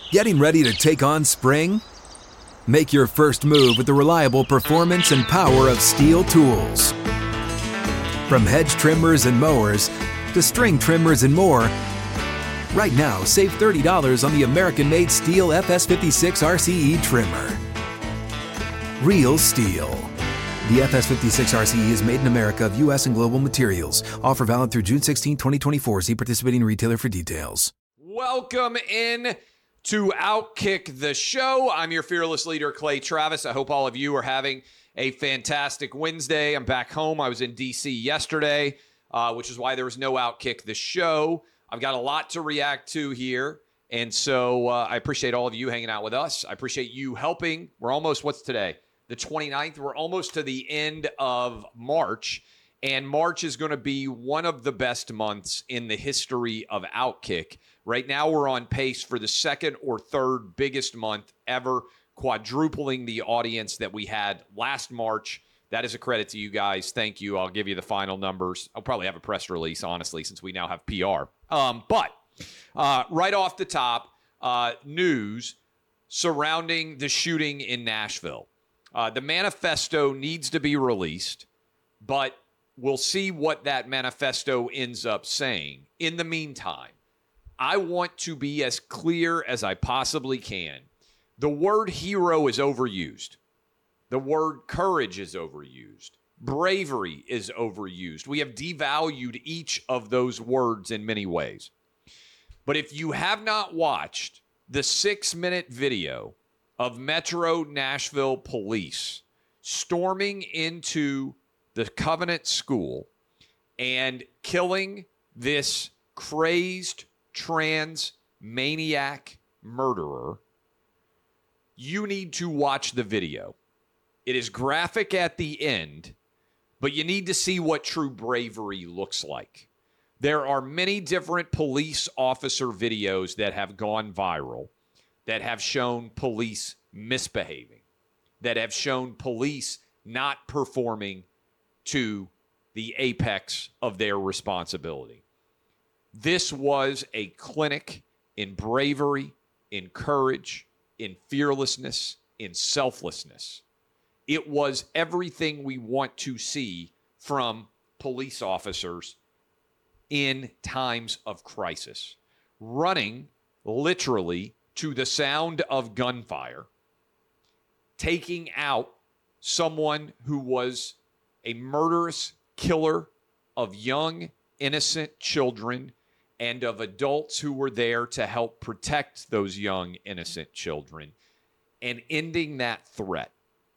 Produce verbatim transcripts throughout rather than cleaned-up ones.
Getting ready to take on spring? Make your first move with the reliable performance and power of Steel tools. From hedge trimmers and mowers to string trimmers and more, right now save thirty dollars on the American-made Steel F S fifty-six R C E trimmer. Real Steel. The F S fifty-six R C E is made in America of U S and global materials. Offer valid through June sixteenth, twenty twenty-four. See participating retailer for details. Welcome in to Outkick the Show. I'm your fearless leader, Clay Travis. I hope all of you are having a fantastic Wednesday. I'm back home. I was in D C yesterday, uh, which is why there was no Outkick the Show. I've got a lot to react to here, and so uh, I appreciate all of you hanging out with us. I appreciate you helping. We're almost, what's today? The twenty-ninth. We're almost to the end of March, and March is going to be one of the best months in the history of Outkick. Right now, we're on pace for the second or third biggest month ever, quadrupling the audience that we had last March. That is a credit to you guys. Thank you. I'll give you the final numbers. I'll probably have a press release, honestly, since we now have P R. Um, but uh, right off the top, uh, news surrounding the shooting in Nashville. Uh, the manifesto needs to be released, but we'll see what that manifesto ends up saying. In the meantime, I want to be as clear as I possibly can. The word hero is overused. The word courage is overused. Bravery is overused. We have devalued each of those words in many ways. But if you have not watched the six-minute video of Metro Nashville police storming into the Covenant School and killing this crazed trans maniac murderer, you need to watch the video. It is graphic at the end, but you need to see what true bravery looks like. There are many different police officer videos that have gone viral that have shown police misbehaving, that have shown police not performing to the apex of their responsibility. This was a clinic in bravery, in courage, in fearlessness, in selflessness. It was everything we want to see from police officers in times of crisis. Running literally to the sound of gunfire, taking out someone who was a murderous killer of young, innocent children and of adults who were there to help protect those young, innocent children, and ending that threat.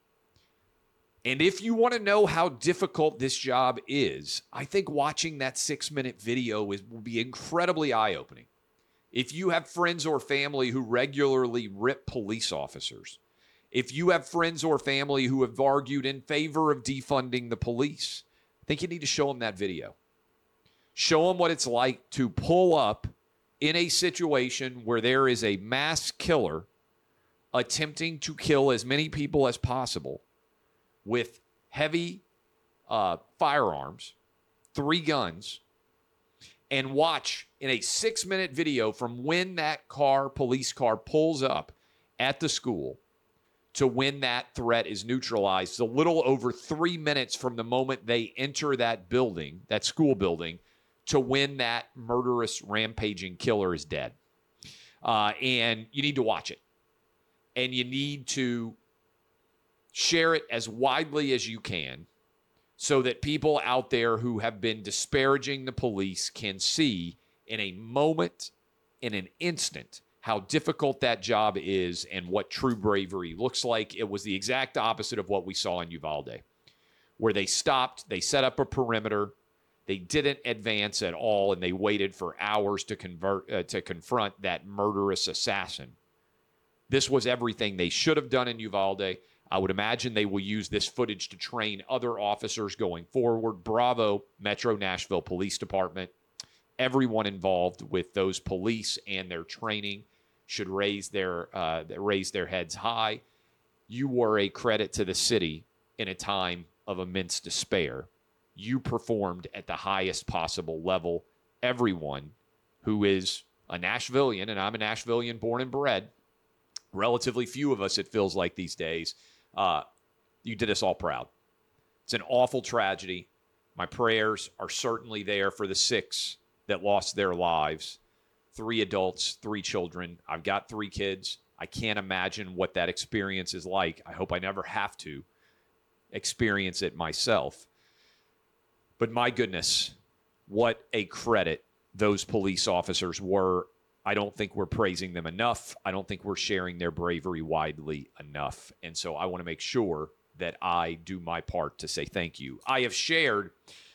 And if you want to know how difficult this job is, I think watching that six-minute video is, will be incredibly eye-opening. If you have friends or family who regularly rip police officers, if you have friends or family who have argued in favor of defunding the police, I think you need to show them that video. Show them what it's like to pull up in a situation where there is a mass killer attempting to kill as many people as possible with heavy uh, firearms, three guns, and watch in a six-minute video from when that car, police car, pulls up at the school to when that threat is neutralized. It's a little over three minutes from the moment they enter that building, that school building, to when that murderous, rampaging killer is dead. Uh, and you need to watch it. And you need to share it as widely as you can so that people out there who have been disparaging the police can see in a moment, in an instant, how difficult that job is and what true bravery looks like. It was the exact opposite of what we saw in Uvalde, where they stopped, they set up a perimeter, they didn't advance at all, and they waited for hours to convert uh, to confront that murderous assassin. This was everything they should have done in Uvalde. I would imagine they will use this footage to train other officers going forward. Bravo, Metro Nashville Police Department. Everyone involved with those police and their training should raise their uh, raise their heads high. You were a credit to the city in a time of immense despair. You performed at the highest possible level. Everyone who is a Nashvilleian, and I'm a Nashvilleian born and bred, relatively few of us, it feels like these days, uh, you did us all proud. It's an awful tragedy. My prayers are certainly there for the six that lost their lives. Three adults, three children. I've got three kids. I can't imagine what that experience is like. I hope I never have to experience it myself. But my goodness, what a credit those police officers were. I don't think we're praising them enough. I don't think we're sharing their bravery widely enough. And so I want to make sure that I do my part to say thank you. I have shared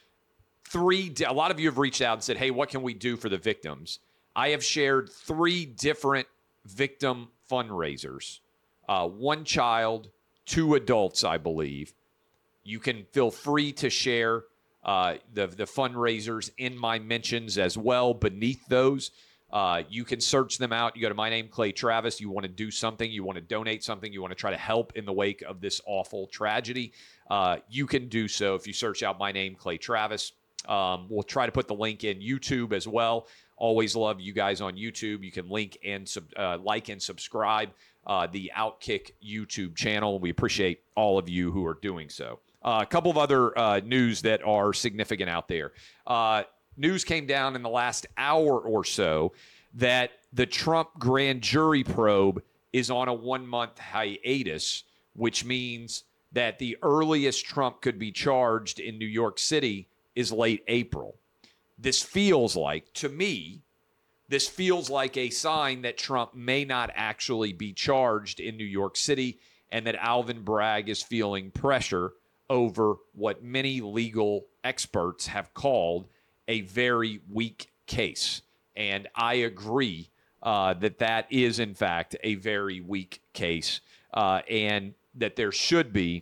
three, a lot of you have reached out and said, hey, what can we do for the victims? I have shared three different victim fundraisers. Uh, one child, two adults, I believe. You can feel free to share uh, the, the fundraisers in my mentions as well beneath those. Uh, you can search them out. You go to My Name, Clay Travis. You want to do something. You want to donate something. You want to try to help in the wake of this awful tragedy. Uh, you can do so if you search out My Name, Clay Travis. Um, we'll try to put the link in YouTube as well. Always love you guys on YouTube. You can link and sub, uh, like and subscribe uh, the Outkick YouTube channel. We appreciate all of you who are doing so. Uh, a couple of other uh, news that are significant out there. Uh, news came down in the last hour or so that the Trump grand jury probe is on a one-month hiatus, which means that the earliest Trump could be charged in New York City is late April. This feels like, to me, this feels like a sign that Trump may not actually be charged in New York City and that Alvin Bragg is feeling pressure over what many legal experts have called a very weak case. And I agree uh, that that is, in fact, a very weak case uh, and that there should be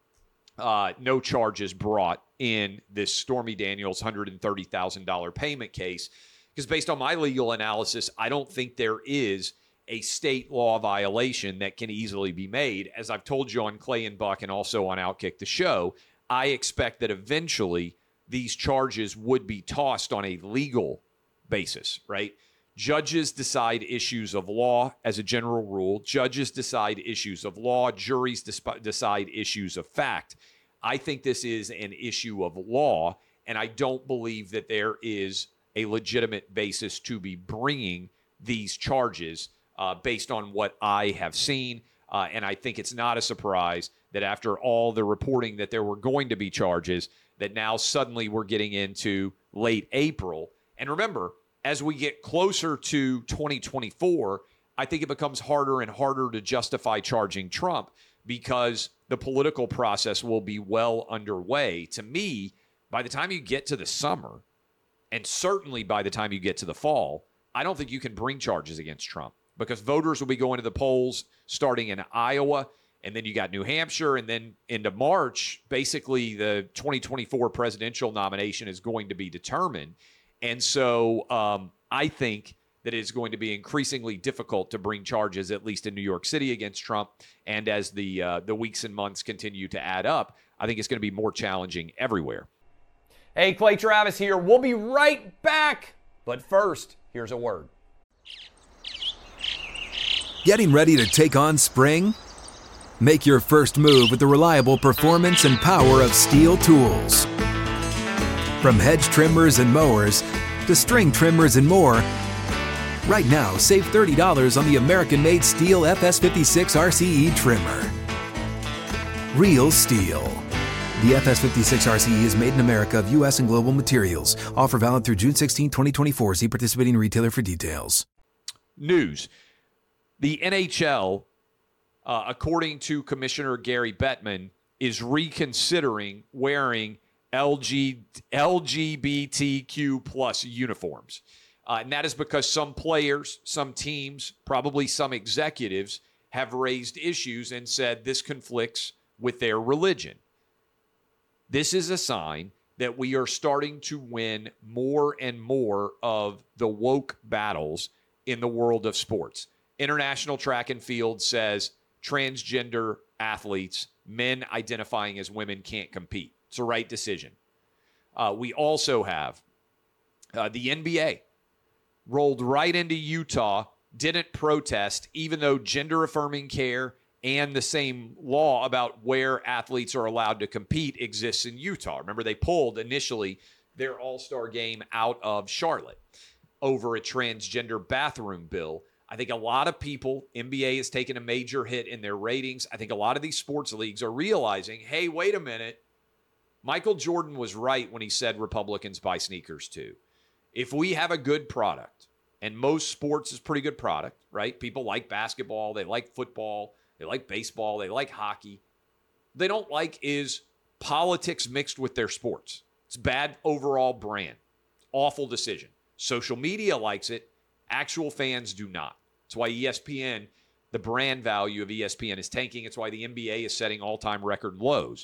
uh, no charges brought in this Stormy Daniels one hundred thirty thousand dollars payment case. Because based on my legal analysis, I don't think there is a state law violation that can easily be made. As I've told you on Clay and Buck and also on Outkick the Show, I expect that eventually these charges would be tossed on a legal basis, right? Judges decide issues of law as a general rule. Judges decide issues of law. Juries disp- decide issues of fact. I think this is an issue of law, and I don't believe that there is a legitimate basis to be bringing these charges uh, based on what I have seen. Uh, and I think it's not a surprise that after all the reporting that there were going to be charges, that now suddenly we're getting into late April. And remember, as we get closer to twenty twenty-four, I think it becomes harder and harder to justify charging Trump because the political process will be well underway. To me, by the time you get to the summer, and certainly by the time you get to the fall, I don't think you can bring charges against Trump because voters will be going to the polls starting in Iowa, and then you got New Hampshire, and then into March, basically the twenty twenty-four presidential nomination is going to be determined. And so um, I think that it's going to be increasingly difficult to bring charges, at least in New York City, against Trump. And as the uh, the weeks and months continue to add up, I think it's going to be more challenging everywhere. Hey, Clay Travis here. We'll be right back. But first, here's a word. Getting ready to take on spring? Make your first move with the reliable performance and power of Steel tools. From hedge trimmers and mowers to string trimmers and more, right now save thirty dollars on the American-made Steel F S fifty-six R C E trimmer. Real Steel. The F S fifty-six R C E is made in America of U S and global materials. Offer valid through June sixteenth, twenty twenty-four. See participating retailer for details. News. The N H L, uh, according to Commissioner Gary Bettman, is reconsidering wearing L G, L G B T Q plus uniforms. Uh, and that is because some players, some teams, probably some executives have raised issues and said this conflicts with their religion. This is a sign that we are starting to win more and more of the woke battles in the world of sports. International Track and Field says transgender athletes, men identifying as women, can't compete. It's a right decision. Uh, we also have uh, the N B A rolled right into Utah didn't protest, even though gender-affirming care and the same law about where athletes are allowed to compete exists in Utah. Remember, they pulled initially their All-Star game out of Charlotte over a transgender bathroom bill. I think a lot of people, N B A has taken a major hit in their ratings. I think a lot of these sports leagues are realizing, hey, wait a minute. Michael Jordan was right when he said Republicans buy sneakers too. If we have a good product, and most sports is pretty good product, right? People like basketball, they like football, they like baseball, they like hockey. They don't like is politics mixed with their sports. It's bad overall brand. Awful decision. Social media likes it. Actual fans do not. That's why E S P N, the brand value of E S P N is tanking. It's why the N B A is setting all-time record lows.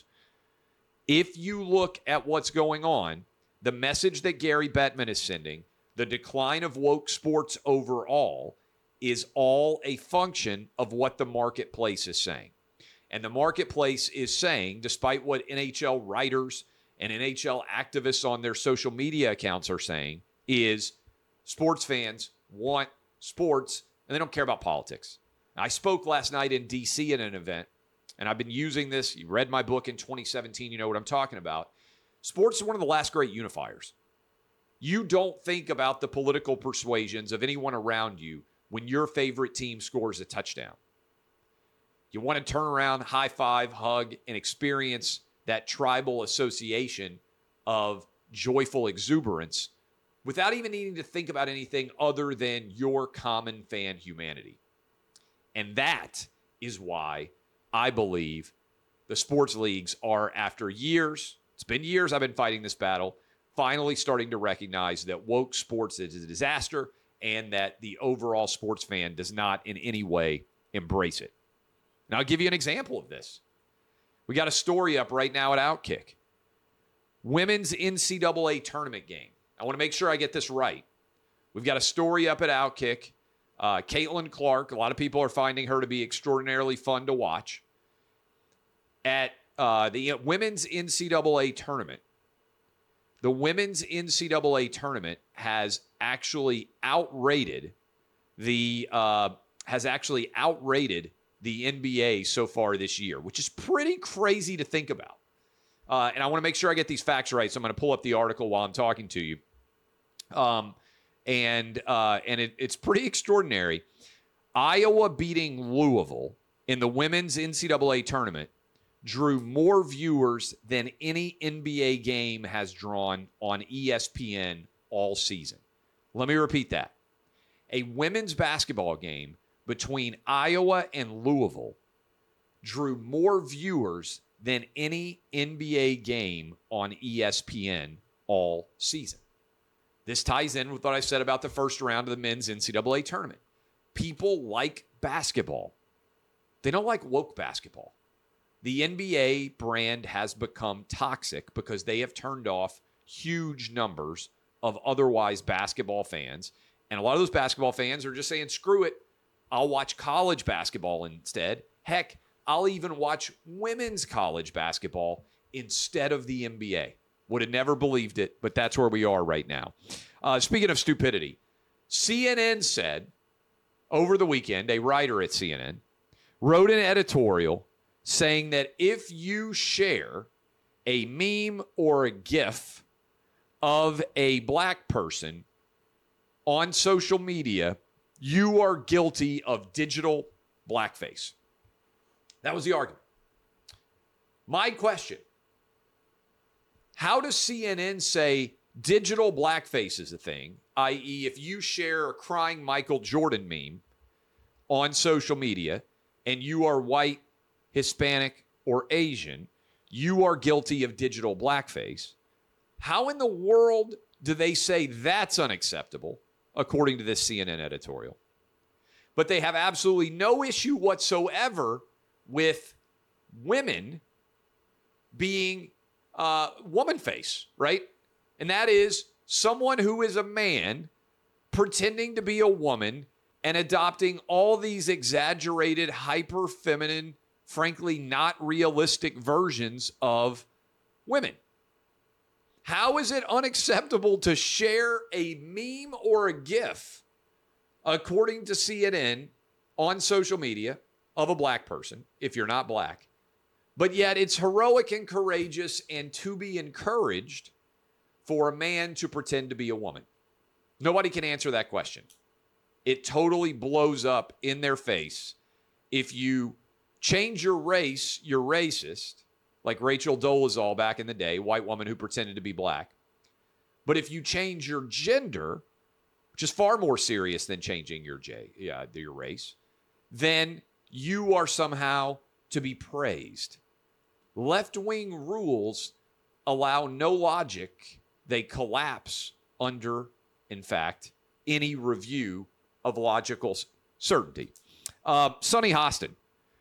If you look at what's going on, the message that Gary Bettman is sending, the decline of woke sports overall, is all a function of what the marketplace is saying. And the marketplace is saying, despite what N H L writers and N H L activists on their social media accounts are saying, is sports fans want sports and they don't care about politics. Now, I spoke last night in D C at an event, and I've been using this. You read my book in twenty seventeen. You know what I'm talking about. Sports is one of the last great unifiers. You don't think about the political persuasions of anyone around you when your favorite team scores a touchdown. You want to turn around, high five, hug, and experience that tribal association of joyful exuberance without even needing to think about anything other than your common fan humanity. And that is why I believe the sports leagues are, after years, it's been years I've been fighting this battle, finally starting to recognize that woke sports is a disaster and that the overall sports fan does not in any way embrace it. Now, I'll give you an example of this. We got a story up right now at Outkick. Women's N C double A tournament game. I want to make sure I get this right. We've got a story up at Outkick. Uh, Caitlin Clark, a lot of people are finding her to be extraordinarily fun to watch. At uh, the women's N C double A tournament, the women's N C double A tournament has actually outrated the uh, has actually outrated the N B A so far this year, which is pretty crazy to think about. Uh, and I want to make sure I get these facts right, so I'm going to pull up the article while I'm talking to you. Um, and uh, and it, it's pretty extraordinary. Iowa beating Louisville in the women's N C double A tournament drew more viewers than any N B A game has drawn on E S P N all season. Let me repeat that. A women's basketball game between Iowa and Louisville drew more viewers than any N B A game on E S P N all season. This ties in with what I said about the first round of the men's N C double A tournament. People like basketball. They don't like woke basketball. The N B A brand has become toxic because they have turned off huge numbers of otherwise basketball fans. And a lot of those basketball fans are just saying, screw it. I'll watch college basketball instead. Heck, I'll even watch women's college basketball instead of the N B A. Would have never believed it, but that's where we are right now. Uh, speaking of stupidity, C N N said over the weekend, a writer at C N N wrote an editorial saying that if you share a meme or a GIF of a black person on social media, you are guilty of digital blackface. That was the argument. My question, how does C N N say digital blackface is a thing, that is if you share a crying Michael Jordan meme on social media and you are white, Hispanic, or Asian, you are guilty of digital blackface? How in the world do they say that's unacceptable, according to this C N N editorial? But they have absolutely no issue whatsoever with women being uh, woman face, right? And that is someone who is a man pretending to be a woman and adopting all these exaggerated, hyper-feminine, frankly, not realistic versions of women. How is it unacceptable to share a meme or a GIF according to C N N, on social media of a black person, if you're not black. But yet it's heroic and courageous and to be encouraged for a man to pretend to be a woman. Nobody can answer that question. It totally blows up in their face. If you change your race, you're racist, like Rachel Dolezal back in the day, white woman who pretended to be black. But if you change your gender, which is far more serious than changing your J, yeah, your race, then you are somehow to be praised. Left-wing rules allow no logic. They collapse under, in fact, any review of logical certainty. Uh, Sunny Hostin.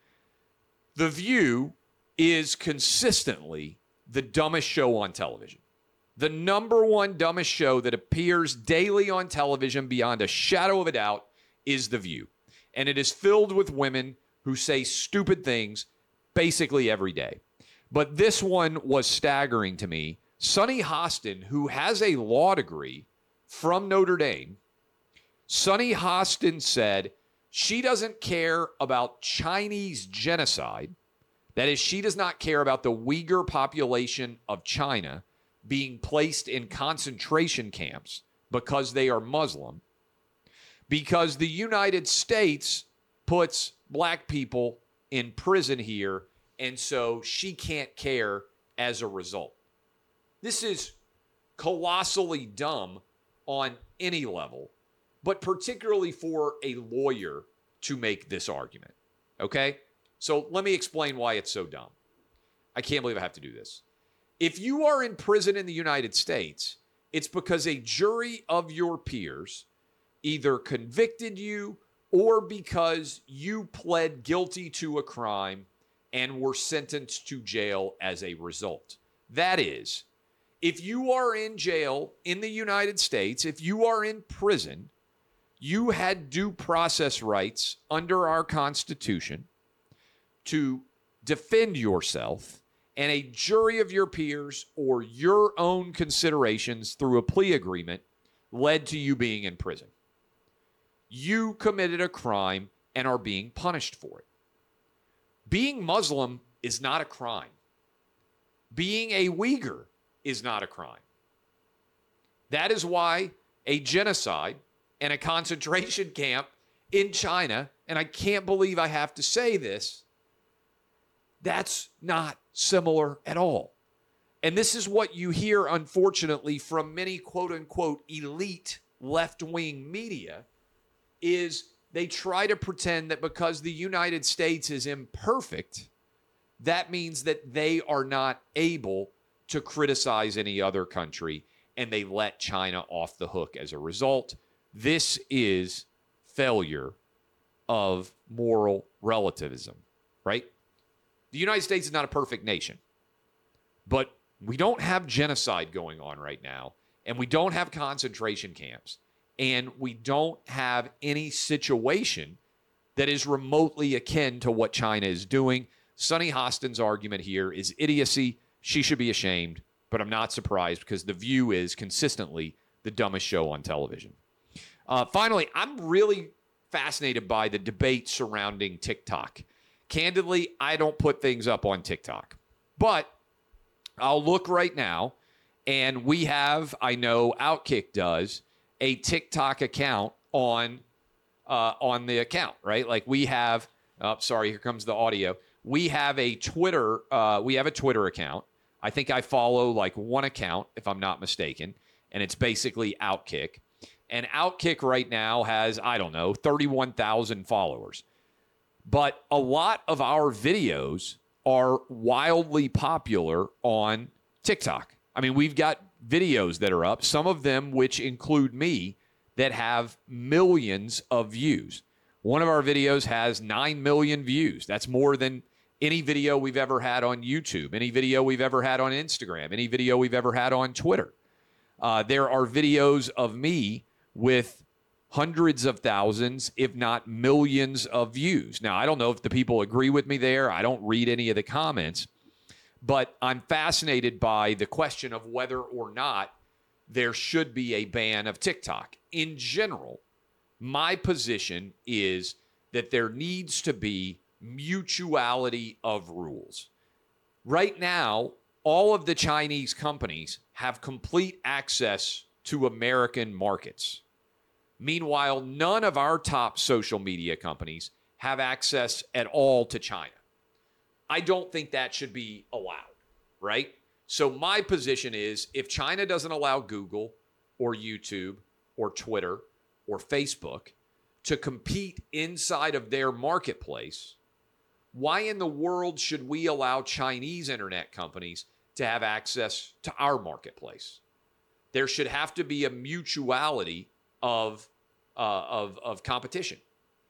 The View is consistently the dumbest show on television. The number one dumbest show that appears daily on television beyond a shadow of a doubt is The View. And it is filled with women who say stupid things basically every day. But this one was staggering to me. Sunny Hostin, who has a law degree from Notre Dame, Sunny Hostin said she doesn't care about Chinese genocide. That is, she does not care about the Uyghur population of China being placed in concentration camps because they are Muslim, because the United States puts black people in prison here, and so she can't care as a result. This is colossally dumb on any level, but particularly for a lawyer to make this argument, okay? So let me explain why it's so dumb. I can't believe I have to do this. If you are in prison in the United States, it's because a jury of your peers either convicted you or because you pled guilty to a crime and were sentenced to jail as a result. That is, if you are in jail in the United States, if you are in prison, you had due process rights under our Constitution to defend yourself, and a jury of your peers or your own considerations through a plea agreement led to you being in prison. You committed a crime and are being punished for it. Being Muslim is not a crime. Being a Uyghur is not a crime. That is why a genocide and a concentration camp in China, and I can't believe I have to say this, that's not similar at all. And this is what you hear, unfortunately, from many quote-unquote elite left-wing media, is they try to pretend that because the United States is imperfect, that means that they are not able to criticize any other country, and they let China off the hook as a result. This is failure of moral relativism, right? The United States is not a perfect nation, but we don't have genocide going on right now, and we don't have concentration camps, and we don't have any situation that is remotely akin to what China is doing. Sunny Hostin's argument here is idiocy. She should be ashamed, but I'm not surprised because The View is consistently the dumbest show on television. Uh, finally, I'm really fascinated by the debate surrounding TikTok. Candidly, I don't put things up on TikTok, but I'll look right now, and we have, I know Outkick does, a TikTok account on uh, on the account, right? Like we have, oh, sorry, here comes the audio. We have a Twitter, uh, we have a Twitter account. I think I follow like one account, if I'm not mistaken, and it's basically Outkick. And Outkick right now has, I don't know, thirty-one thousand followers. But a lot of our videos are wildly popular on TikTok. I mean, we've got videos that are up, some of them which include me, that have millions of views. One of our videos has nine million views. That's more than any video we've ever had on YouTube, any video we've ever had on Instagram, any video we've ever had on Twitter. Uh, there are videos of me with hundreds of thousands, if not millions of views. Now, I don't know if the people agree with me there. I don't read any of the comments. But I'm fascinated by the question of whether or not there should be a ban of TikTok. In general, My position is that there needs to be mutuality of rules. Right now, all of the Chinese companies have complete access to American markets. Meanwhile, none of our top social media companies have access at all to China. I don't think that should be allowed, right? So my position is if China doesn't allow Google or YouTube or Twitter or Facebook to compete inside of their marketplace, why in the world should we allow Chinese internet companies to have access to our marketplace? There should have to be a mutuality of, uh, of, of competition.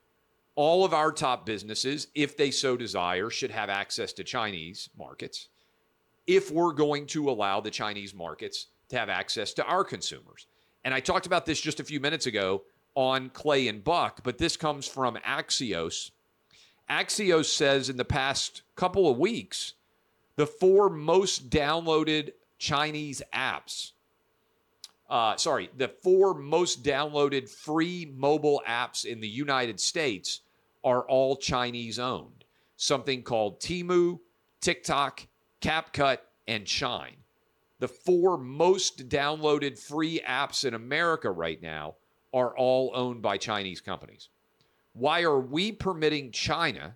All of our top businesses, if they so desire, should have access to Chinese markets if we're going to allow the Chinese markets to have access to our consumers. And I talked about this just a few minutes ago on Clay and Buck, but this comes from Axios. Axios says in the past couple of weeks, the four most downloaded Chinese apps, uh, sorry, the four most downloaded free mobile apps in the United States are all Chinese owned. Something called Temu, TikTok, CapCut, and Shine. The four most downloaded free apps in America right now are all owned by Chinese companies. Why are we permitting China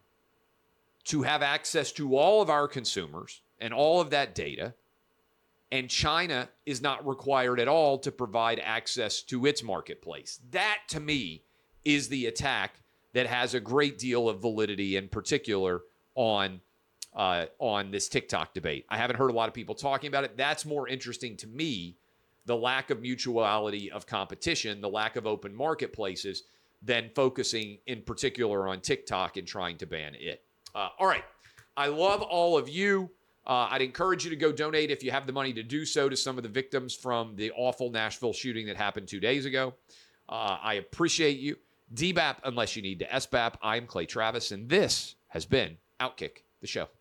to have access to all of our consumers and all of that data, and China is not required at all to provide access to its marketplace? That, to me, is the attack that has a great deal of validity, in particular on uh, on this TikTok debate. I haven't heard a lot of people talking about it. That's more interesting to me, the lack of mutuality of competition, the lack of open marketplaces, than focusing in particular on TikTok and trying to ban it. Uh, all right. I love all of you. Uh, I'd encourage you to go donate if you have the money to do so to some of the victims from the awful Nashville shooting that happened two days ago. Uh, I appreciate you. D B A P unless you need to S B A P. I'm Clay Travis, and this has been Outkick the Show.